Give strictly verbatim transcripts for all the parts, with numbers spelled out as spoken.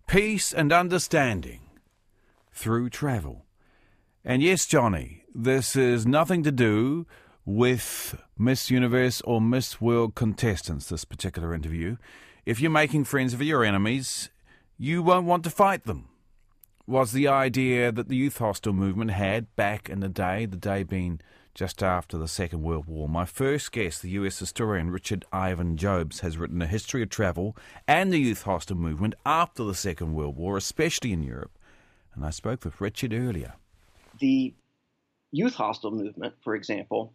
Peace and understanding through travel. And yes, Johnny, this is nothing to do with Miss Universe or Miss World contestants, this particular interview. If you're making friends with your enemies, you won't want to fight them, was the idea that the youth hostel movement had back in the day, the day being just after the Second World War. My first guest, the U S historian Richard Ivan Jobes, has written a history of travel and the youth hostel movement after the Second World War, especially in Europe. And I spoke with Richard earlier. The youth hostel movement, for example,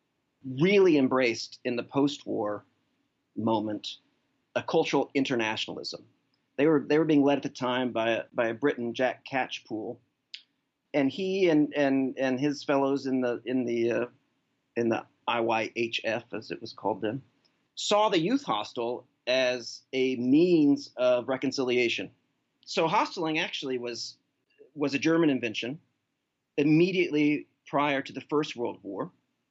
really embraced in the post-war moment a cultural internationalism. They were they were being led at the time by a, by a Briton, Jack Catchpole, and he and and and his fellows in the in the uh, in the I Y H F, as it was called then, saw the youth hostel as a means of reconciliation. So hosteling actually was was a German invention. Immediately prior to the First World War,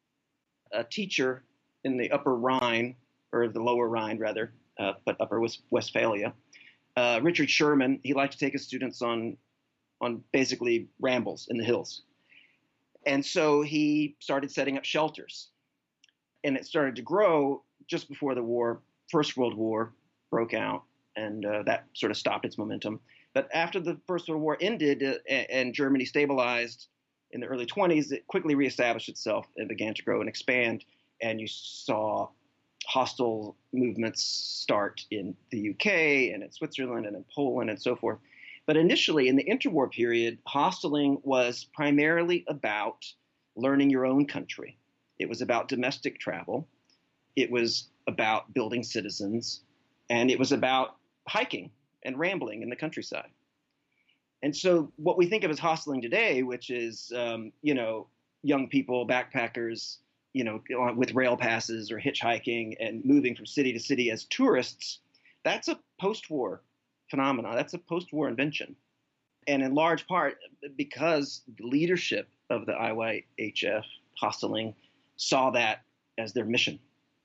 a teacher in the Upper Rhine, or the Lower Rhine rather, uh, but Upper Westphalia, uh, Richard Sherman, he liked to take his students on on basically rambles in the hills. And so he started setting up shelters. And it started to grow just before the war. First World War broke out, and uh, that sort of stopped its momentum. But after the First World War ended uh, and Germany stabilized in the early twenties, it quickly reestablished itself and began to grow and expand. And you saw hostel movements start in the U K and in Switzerland and in Poland and so forth. But initially, in the interwar period, hosteling was primarily about learning your own country. It was about domestic travel. It was about building citizens. And it was about hiking and rambling in the countryside. And so what we think of as hosteling today, which is, um, you know, young people, backpackers, you know, with rail passes or hitchhiking and moving from city to city as tourists, that's a post-war phenomenon. That's a post-war invention. And in large part because the leadership of the I Y H F, hosteling, saw that as their mission,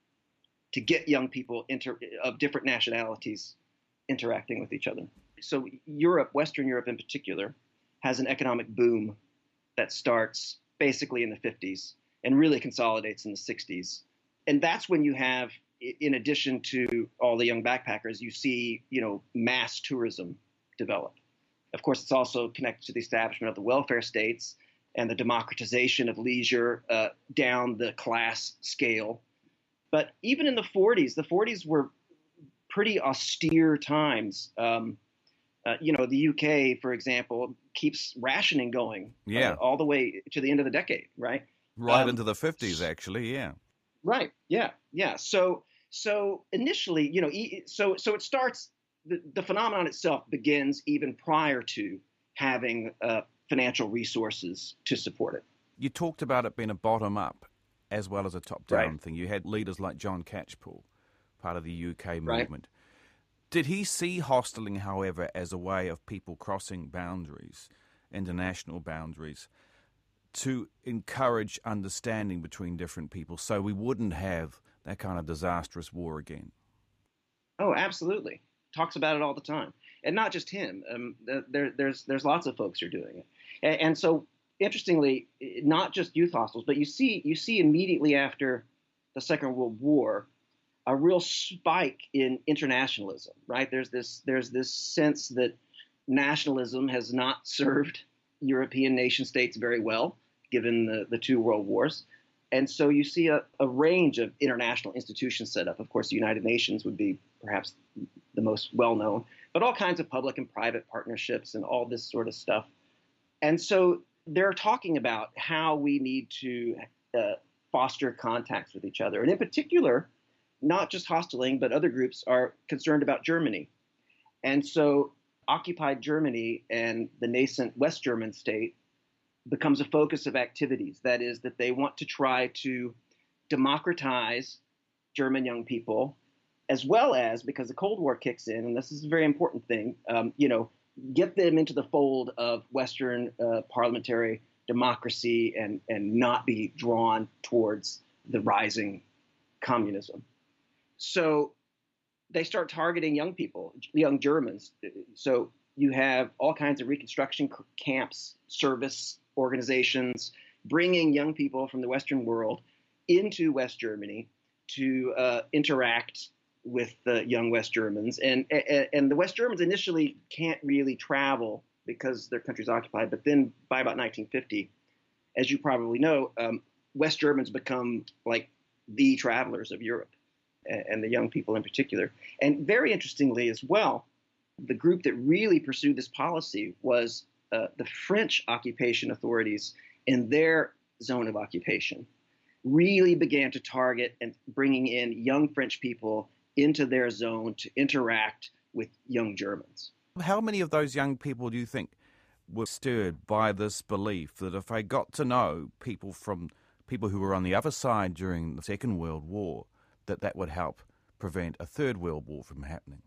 to get young people inter- of different nationalities interacting with each other. So Europe, Western Europe in particular, has an economic boom that starts basically in the fifties and really consolidates in the sixties. And that's when you have, in addition to all the young backpackers, you see, you know, mass tourism develop. Of course, it's also connected to the establishment of the welfare states and the democratization of leisure uh, down the class scale. But even in the forties, the forties were pretty austere times. Um, uh, you know, the U K, for example, keeps rationing going yeah. uh, all the way to the end of the decade, right? Right um, into the fifties, actually, yeah. Right, yeah, yeah. So so initially, you know, so so it starts, the, the phenomenon itself begins even prior to having uh, financial resources to support it. You talked about it being a bottom-up as well as a top-down Right. thing. You had leaders like John Catchpole, part of the U K Right. movement. Did he see hosteling, however, as a way of people crossing boundaries, international boundaries, to encourage understanding between different people so we wouldn't have that kind of disastrous war again? Oh, absolutely. Talks about it all the time. And not just him. Um, there, there's there's lots of folks who are doing it. And, and so, interestingly, not just youth hostels, but you see you see immediately after the Second World War a real spike in internationalism, right? There's this there's this sense that nationalism has not served European nation states very well, given the, the two world wars. And so you see a, a range of international institutions set up. Of course, the United Nations would be perhaps the most well-known, but all kinds of public and private partnerships and all this sort of stuff. And so they're talking about how we need to uh, foster contacts with each other. And in particular, not just hosteling, but other groups are concerned about Germany. And so occupied Germany and the nascent West German state becomes a focus of activities. That is, that they want to try to democratize German young people, as well as, because the Cold War kicks in, and this is a very important thing, um, you know, get them into the fold of Western uh, parliamentary democracy and, and not be drawn towards the rising communism. So they start targeting young people, young Germans. So you have all kinds of reconstruction camps, service organizations, bringing young people from the Western world into West Germany to uh, interact with the young West Germans. And, and, and the West Germans initially can't really travel because their country's occupied. But then by about nineteen fifty, as you probably know, um, West Germans become like the travelers of Europe, and, and the young people in particular. And very interestingly as well, the group that really pursued this policy was uh, the French occupation authorities in their zone of occupation really began to target and bringing in young French people into their zone to interact with young Germans. How many of those young people do you think were stirred by this belief that if they got to know people from people who were on the other side during the Second World War, that that would help prevent a Third World War from happening?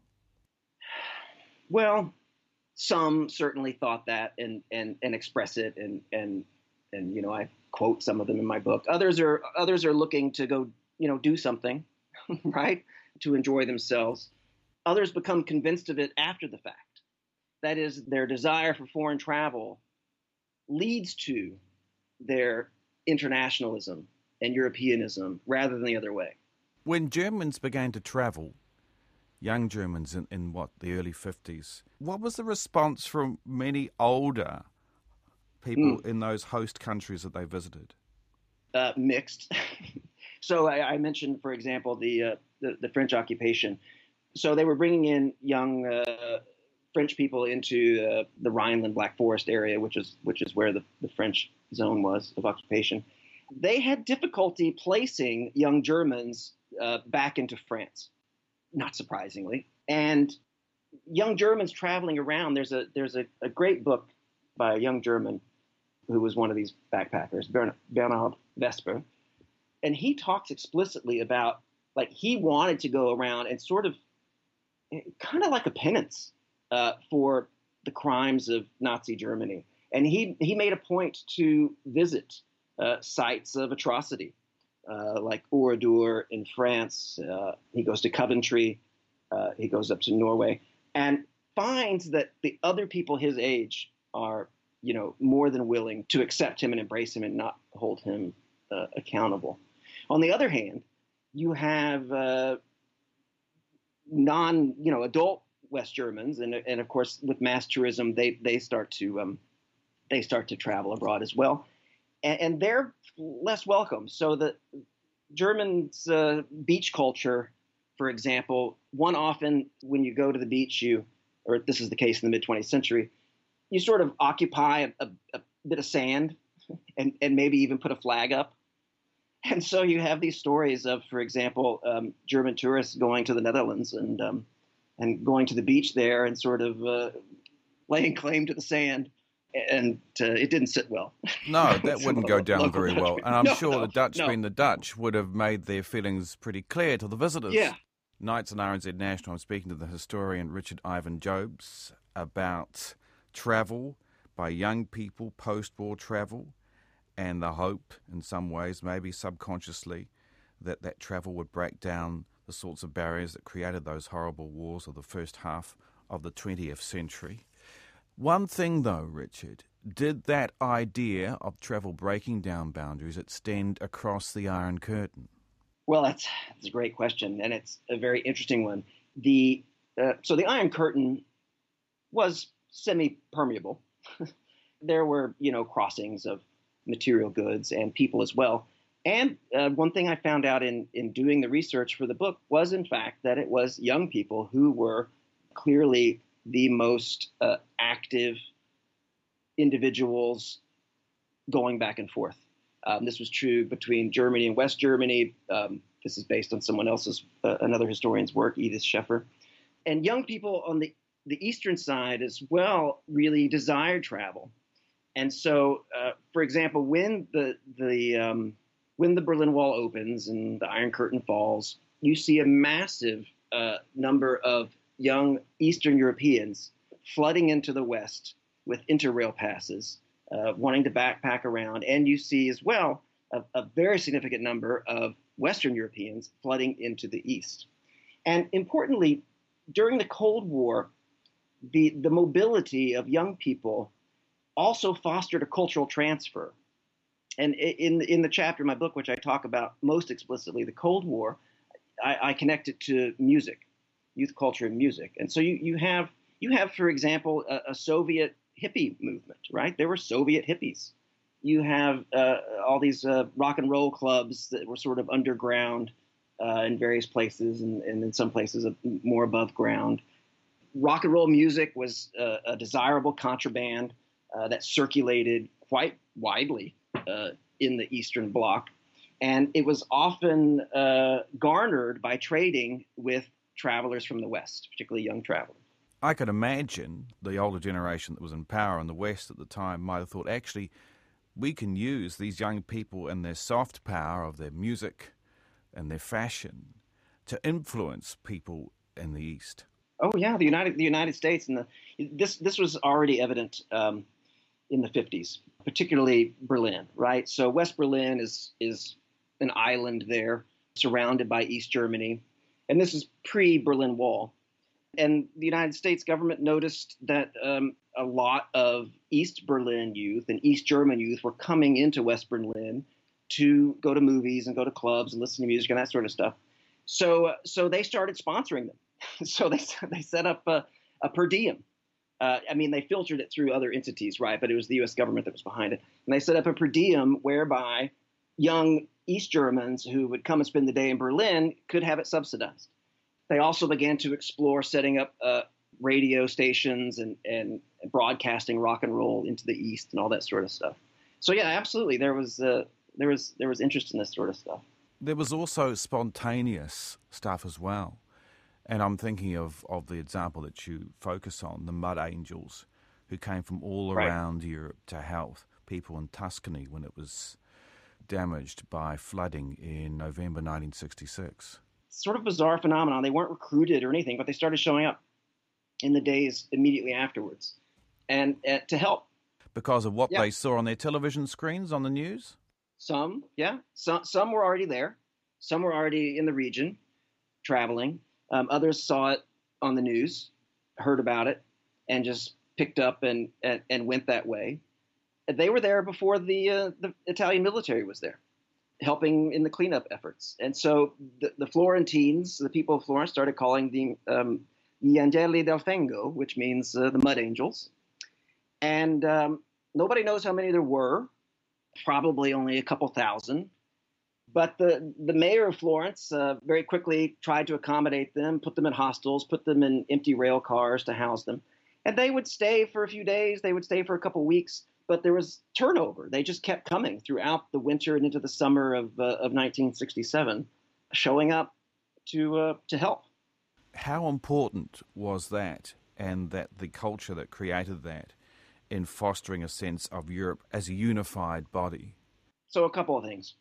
Well, some certainly thought that and and, and express it, and and and you know I quote some of them in my book. Others are others are looking to go you know do something, right, to enjoy themselves. Others become convinced of it after the fact. That is, their desire for foreign travel leads to their internationalism and Europeanism rather than the other way. When Germans began to travel, young Germans in, in what, the early fifties, what was the response from many older people mm. in those host countries that they visited? Uh, mixed. So I, I mentioned, for example, the, uh, the the French occupation. So they were bringing in young uh, French people into uh, the Rhineland Black Forest area, which is which is where the, the French zone was of occupation. They had difficulty placing young Germans uh, back into France, not surprisingly. And young Germans traveling around, there's a there's a, a great book by a young German who was one of these backpackers, Bernhard Vesper, and he talks explicitly about, like, he wanted to go around and sort of kind of like a penance uh, for the crimes of Nazi Germany. And he, he made a point to visit uh, sites of atrocity, uh, like Oradour in France. Uh, he goes to Coventry. Uh, he goes up to Norway and finds that the other people his age are, you know, more than willing to accept him and embrace him and not hold him uh, accountable. On the other hand, you have uh, non, you know, adult West Germans, and and of course with mass tourism, they they start to um, they start to travel abroad as well, and, and they're less welcome. So the Germans' uh, beach culture, for example, one often when you go to the beach, you, or this is the case in the mid twentieth century, you sort of occupy a, a bit of sand, and and maybe even put a flag up. And so you have these stories of, for example, um, German tourists going to the Netherlands and um, and going to the beach there and sort of uh, laying claim to the sand, and uh, it didn't sit well. No, that wouldn't go down very well. And I'm no, sure no, the Dutch, no. being the Dutch, would have made their feelings pretty clear to the visitors. Yeah. Nights on R N Z National, I'm speaking to the historian Richard Ivan Jobs about travel by young people, post-war travel, and the hope, in some ways, maybe subconsciously, that that travel would break down the sorts of barriers that created those horrible wars of the first half of the twentieth century. One thing, though, Richard, did that idea of travel breaking down boundaries extend across the Iron Curtain? Well, that's, that's a great question, and it's a very interesting one. The uh, so the Iron Curtain was semi-permeable. There were, you know, crossings of material goods and people as well. And uh, one thing I found out in, in doing the research for the book was, in fact, that it was young people who were clearly the most uh, active individuals going back and forth. Um, this was true between Germany and West Germany. Um, this is based on someone else's, uh, another historian's work, Edith Scheffer. And young people on the, the eastern side as well really desired travel. And so, uh, for example, when the the um, when the Berlin Wall opens and the Iron Curtain falls, you see a massive uh, number of young Eastern Europeans flooding into the West with interrail passes, uh, wanting to backpack around. And you see as well a, a very significant number of Western Europeans flooding into the East. And importantly, during the Cold War, the the mobility of young people also fostered a cultural transfer. And in in the chapter in my book, which I talk about most explicitly, the Cold War, I, I connect it to music, youth culture and music. And so you, you have you have, for example, a, a Soviet hippie movement, right? There were Soviet hippies. You have uh, all these uh, rock and roll clubs that were sort of underground uh, in various places, and, and in some places more above ground. Rock and roll music was uh, a desirable contraband uh, that circulated quite widely uh, in the Eastern Bloc. And it was often uh, garnered by trading with travelers from the West, particularly young travelers. I could imagine the older generation that was in power in the West at the time might have thought, actually, we can use these young people and their soft power of their music and their fashion to influence people in the East. Oh yeah, the United the United States and the this this was already evident um, in the fifties, particularly Berlin, right? So West Berlin is is an island there, surrounded by East Germany, and this is pre-Berlin Wall. And the United States government noticed that um, a lot of East Berlin youth and East German youth were coming into West Berlin to go to movies and go to clubs and listen to music and that sort of stuff. So, uh, so they started sponsoring them. So they they set up a, a per diem. Uh, I mean, they filtered it through other entities, right? But it was the U S government that was behind it. And they set up a per diem whereby young East Germans who would come and spend the day in Berlin could have it subsidized. They also began to explore setting up uh, radio stations and, and broadcasting rock and roll into the East and all that sort of stuff. So yeah, absolutely, there was uh, there was there was interest in this sort of stuff. There was also spontaneous stuff as well. And I'm thinking of, of the example that you focus on, the Mud Angels, who came from all around right. Europe to help people in Tuscany when it was damaged by flooding in November nineteen sixty-six. Sort of bizarre phenomenon. They weren't recruited or anything, but they started showing up in the days immediately afterwards and uh, to help. Because of what yeah. they saw on their television screens on the news? Some, yeah. Some, some were already there. Some were already in the region traveling. Um, others saw it on the news, heard about it, and just picked up and, and, and went that way. They were there before the uh, the Italian military was there, helping in the cleanup efforts. And so the, the Florentines, the people of Florence, started calling the um, Gli Angeli del Fango, which means uh, the Mud Angels. And um, nobody knows how many there were, probably only a couple thousand. But the, the mayor of Florence uh, very quickly tried to accommodate them, put them in hostels, put them in empty rail cars to house them. And they would stay for a few days. They would stay for a couple of weeks. But there was turnover. They just kept coming throughout the winter and into the summer of uh, of nineteen sixty-seven, showing up to uh, to help. How important was that, and that the culture that created that, in fostering a sense of Europe as a unified body? So a couple of things.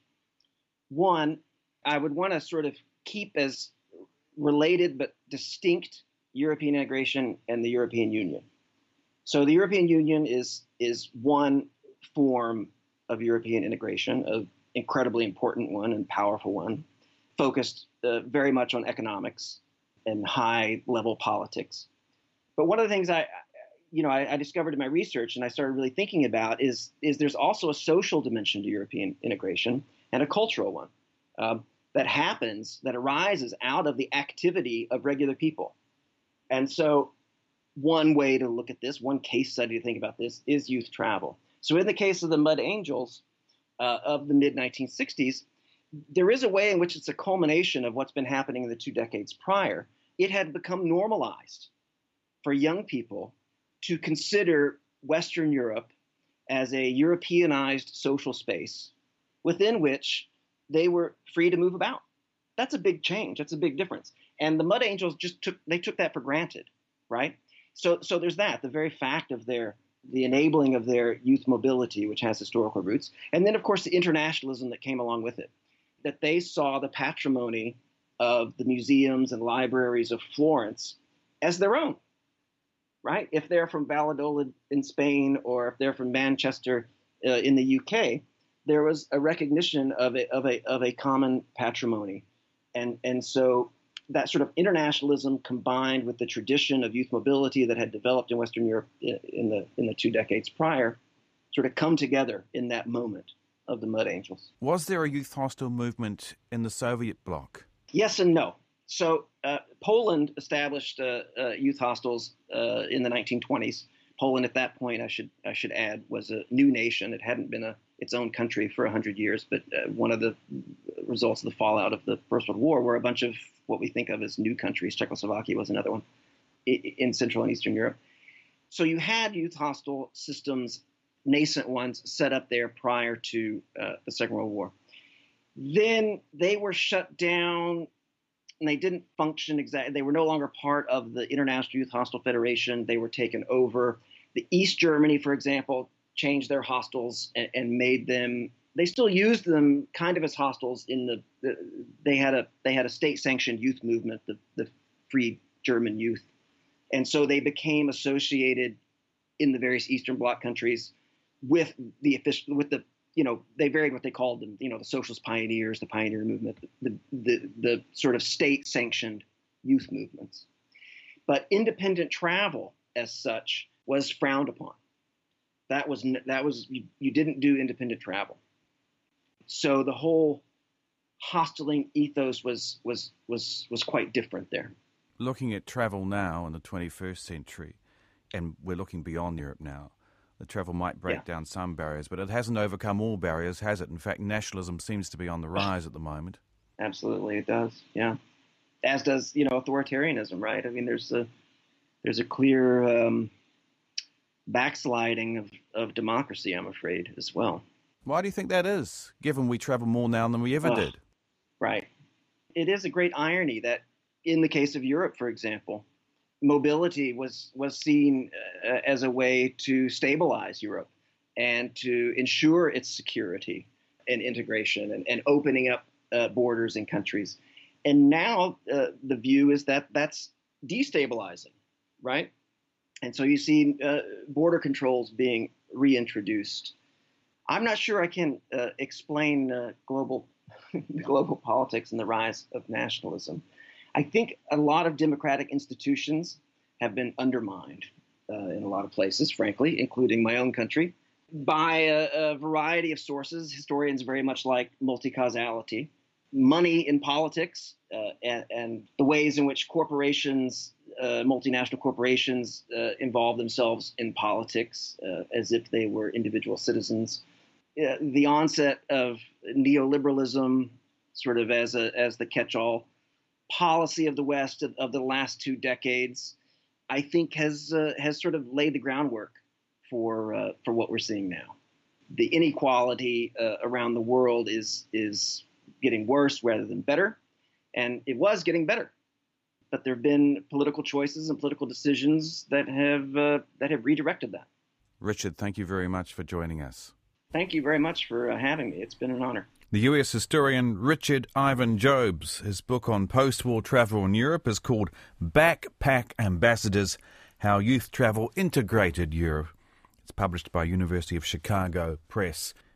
One, I would want to sort of keep as related but distinct European integration and the European Union. So the European Union is is one form of European integration, an incredibly important one and powerful one, focused uh, very much on economics and high-level politics. But one of the things I, you know, I, I discovered in my research and I started really thinking about is is there's also a social dimension to European integration and a cultural one um, that happens, that arises out of the activity of regular people. And so one way to look at this, one case study to think about this, is youth travel. So in the case of the Mud Angels uh, of the mid nineteen sixties, there is a way in which it's a culmination of what's been happening in the two decades prior. It had become normalized for young people to consider Western Europe as a Europeanized social space within which they were free to move about. That's a big change. That's a big difference. And the Mud Angels just took, they took that for granted, right? So, so there's that, the very fact of their, the enabling of their youth mobility, which has historical roots. And then, of course, the internationalism that came along with it, that they saw the patrimony of the museums and libraries of Florence as their own, right? If they're from Valladolid in Spain or if they're from Manchester uh, in the U K, there was a recognition of a, of a, of a common patrimony. And, and so that sort of internationalism combined with the tradition of youth mobility that had developed in Western Europe in the in the two decades prior sort of come together in that moment of the Mud Angels. Was there a youth hostel movement in the Soviet bloc? Yes and no. So uh, Poland established uh, uh, youth hostels uh, in the nineteen twenties. Poland at that point, I should I should add, was a new nation. It hadn't been a its own country for one hundred years, but uh, one of the results of the fallout of the First World War were a bunch of what we think of as new countries. Czechoslovakia was another one in Central and Eastern Europe. So you had youth hostel systems, nascent ones, set up there prior to uh, the Second World War. Then they were shut down, and they didn't function exactly. They were no longer part of the International Youth Hostel Federation. They were taken over. The East Germany, for example, changed their hostels and, and made them. They still used them kind of as hostels. In the, the they had a they had a state-sanctioned youth movement, the the Free German Youth, and so they became associated in the various Eastern Bloc countries with the official with the. You know, they varied what they called them, you know, the socialist pioneers, the pioneer movement, the, the, the sort of state-sanctioned youth movements. But independent travel as such was frowned upon. That was, that was you, you didn't do independent travel. So the whole hosteling ethos was, was, was, was quite different there. Looking at travel now in the twenty-first century, and we're looking beyond Europe now, the travel might break yeah. down some barriers, but it hasn't overcome all barriers, has it? In fact, nationalism seems to be on the rise at the moment. Absolutely, it does, yeah. As does, you know, authoritarianism, right? I mean, there's a there's a clear um, backsliding of, of democracy, I'm afraid, as well. Why do you think that is, given we travel more now than we ever oh, did? Right. It is a great irony that in the case of Europe, for example, mobility was was seen uh, as a way to stabilize Europe and to ensure its security and integration and, and opening up uh, borders in countries. And now uh, the view is that that's destabilizing, right? And so you see uh, border controls being reintroduced. I'm not sure I can uh, explain uh, global global politics and the rise of nationalism. I think a lot of democratic institutions have been undermined uh, in a lot of places, frankly, including my own country, by a, a variety of sources. Historians very much like multi-causality, money in politics, uh, and, and the ways in which corporations, uh, multinational corporations, uh, involve themselves in politics uh, as if they were individual citizens. Uh, the onset of neoliberalism, sort of as a as the catch-all policy of the West of, of the last two decades, I think has uh, has sort of laid the groundwork for uh, for what we're seeing now. The inequality uh, around the world is is getting worse rather than better, and it was getting better. But there have been political choices and political decisions that have uh, that have redirected that. Richard, thank you very much for joining us. Thank you very much for uh, having me. It's been an honor. The U S historian Richard Ivan Jobs, his book on post-war travel in Europe is called Backpack Ambassadors, How Youth Travel Integrated Europe. It's published by University of Chicago Press.